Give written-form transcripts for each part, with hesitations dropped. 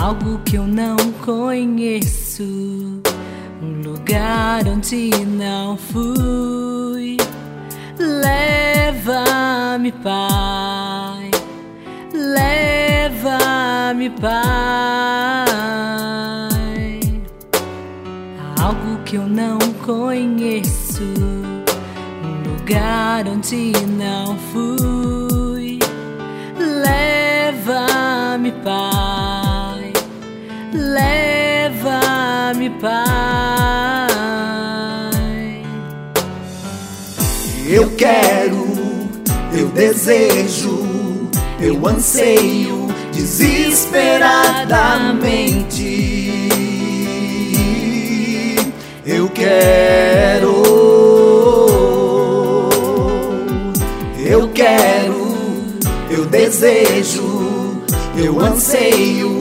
algo que eu não conheço, um lugar onde não fui. Leva-me, Pai, leva-me, Pai, a algo que eu não conheço, um lugar onde não fui. Leva-me, Pai, leva-me, Pai. Eu quero, eu desejo, eu anseio desesperadamente. Eu quero, eu desejo, eu anseio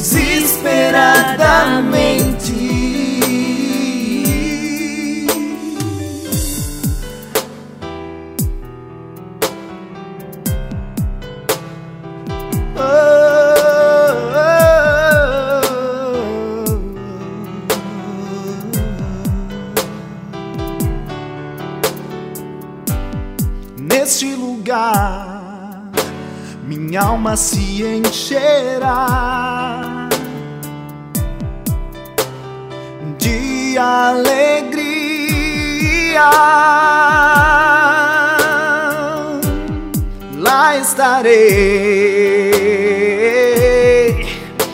desesperadamente. Neste lugar, minha alma se encherá de alegria. Lá estarei,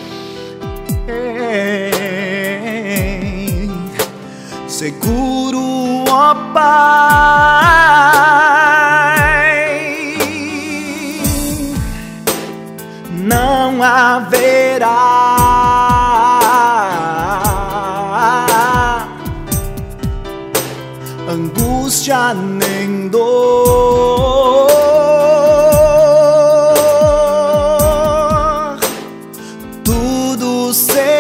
seguro, ó Pai. Não haverá angústia nem dor, tudo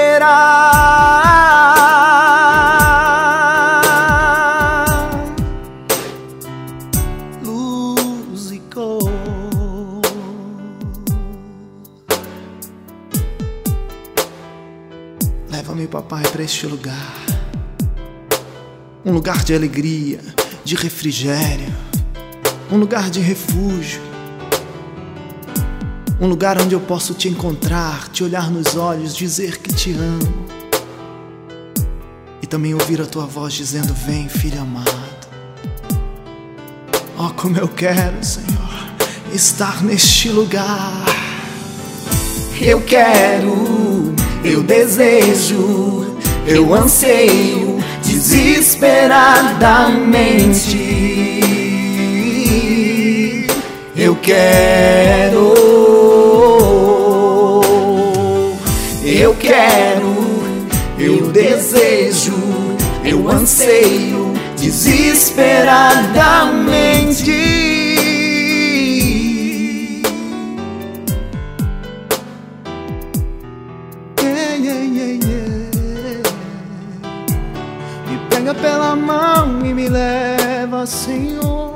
será luz e cor. Leva-me, papai, para este lugar, um lugar de alegria, de refrigério, um lugar de refúgio, um lugar onde eu posso te encontrar, te olhar nos olhos, dizer que te amo e também ouvir a tua voz dizendo: vem, filho amado. Oh, como eu quero, Senhor, estar neste lugar. Eu quero, eu desejo, eu anseio desesperadamente. Eu quero, eu desejo, eu anseio desesperadamente. Me pega pela mão e me leva, Senhor.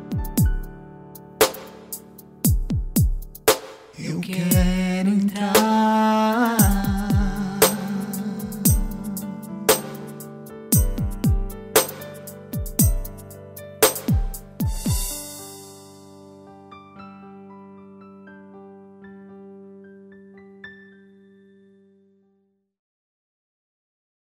Eu quero entrar